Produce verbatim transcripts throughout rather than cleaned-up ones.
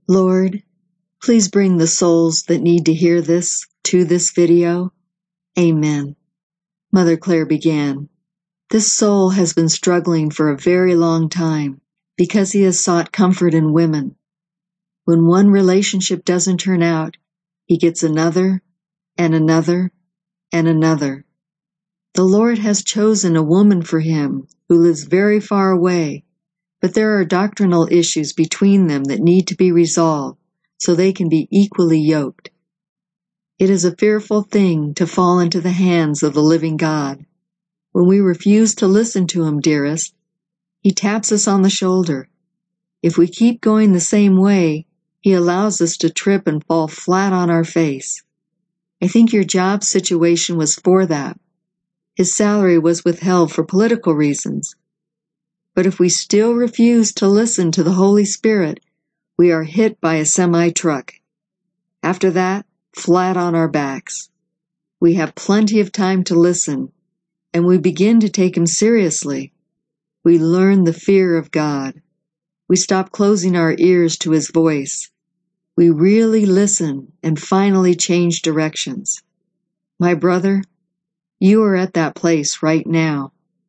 Lord, please bring the souls that need to hear this to this video. Amen. Mother Claire began. This soul has been struggling for a very long time because he has sought comfort in women. When one relationship doesn't turn out, he gets another and another and another. The Lord has chosen a woman for him who lives very far away, but there are doctrinal issues between them that need to be resolved so they can be equally yoked. It is a fearful thing to fall into the hands of the living God. When we refuse to listen to him, dearest, he taps us on the shoulder. If we keep going the same way, he allows us to trip and fall flat on our face. I think your job situation was for that. His salary was withheld for political reasons. But if we still refuse to listen to the Holy Spirit, we are hit by a semi-truck. After that, flat on our backs. We have plenty of time to listen, and we begin to take him seriously. We learn the fear of God. We stop closing our ears to his voice. We really listen and finally change directions. My brother, you are at that place right now.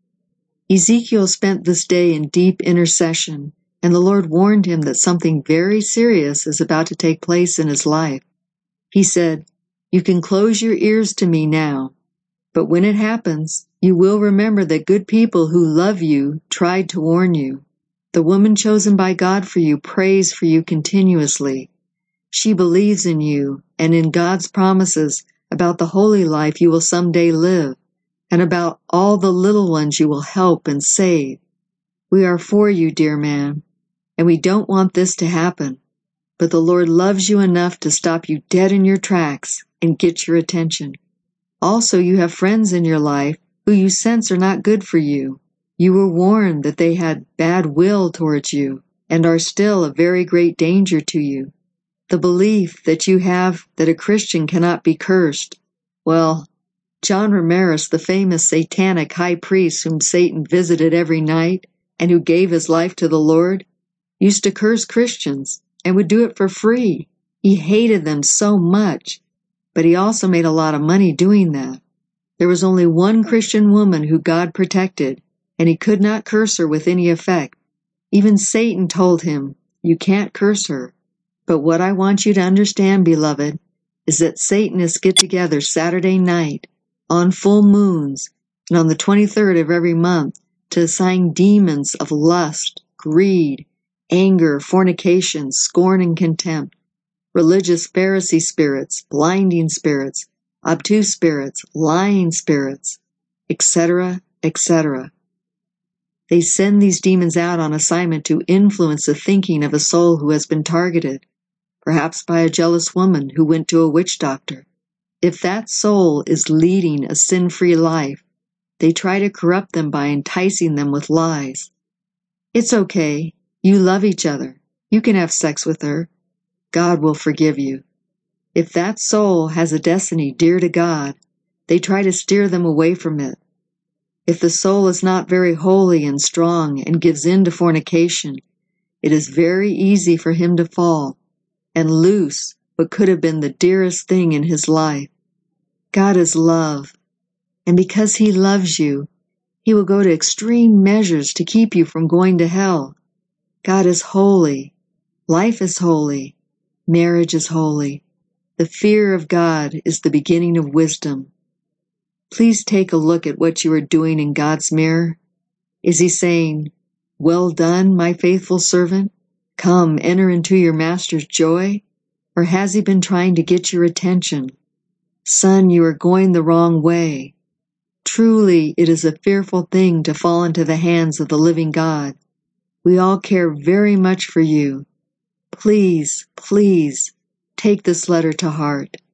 Ezekiel spent this day in deep intercession, and the Lord warned him that something very serious is about to take place in his life. He said, "You can close your ears to me now, but when it happens, you will remember that good people who love you tried to warn you. The woman chosen by God for you prays for you continuously. She believes in you and in God's promises about the holy life you will someday live, and about all the little ones you will help and save. We are for you, dear man, and we don't want this to happen. But the Lord loves you enough to stop you dead in your tracks and get your attention. Also, you have friends in your life who you sense are not good for you. You were warned that they had bad will towards you and are still a very great danger to you. The belief that you have that a Christian cannot be cursed. Well, John Ramirez, the famous satanic high priest whom Satan visited every night and who gave his life to the Lord, used to curse Christians and would do it for free. He hated them so much, but he also made a lot of money doing that. There was only one Christian woman who God protected, and he could not curse her with any effect. Even Satan told him, "You can't curse her." But what I want you to understand, beloved, is that Satanists get together Saturday night, on full moons, and on the twenty-third of every month to assign demons of lust, greed, anger, fornication, scorn, and contempt, religious Pharisee spirits, blinding spirits, obtuse spirits, lying spirits, et cetera, et cetera. They send these demons out on assignment to influence the thinking of a soul who has been targeted, perhaps by a jealous woman who went to a witch doctor. If that soul is leading a sin-free life, they try to corrupt them by enticing them with lies. It's okay. You love each other. You can have sex with her. God will forgive you. If that soul has a destiny dear to God, they try to steer them away from it. If the soul is not very holy and strong and gives in to fornication, it is very easy for him to fall and lose what could have been the dearest thing in his life. God is love, and because he loves you, he will go to extreme measures to keep you from going to hell. God is holy. Life is holy. Marriage is holy. The fear of God is the beginning of wisdom. Please take a look at what you are doing in God's mirror. Is he saying, "Well done, my faithful servant. Come, enter into your master's joy"? Or has he been trying to get your attention? Son, you are going the wrong way. Truly, it is a fearful thing to fall into the hands of the living God. We all care very much for you. Please, please, take this letter to heart.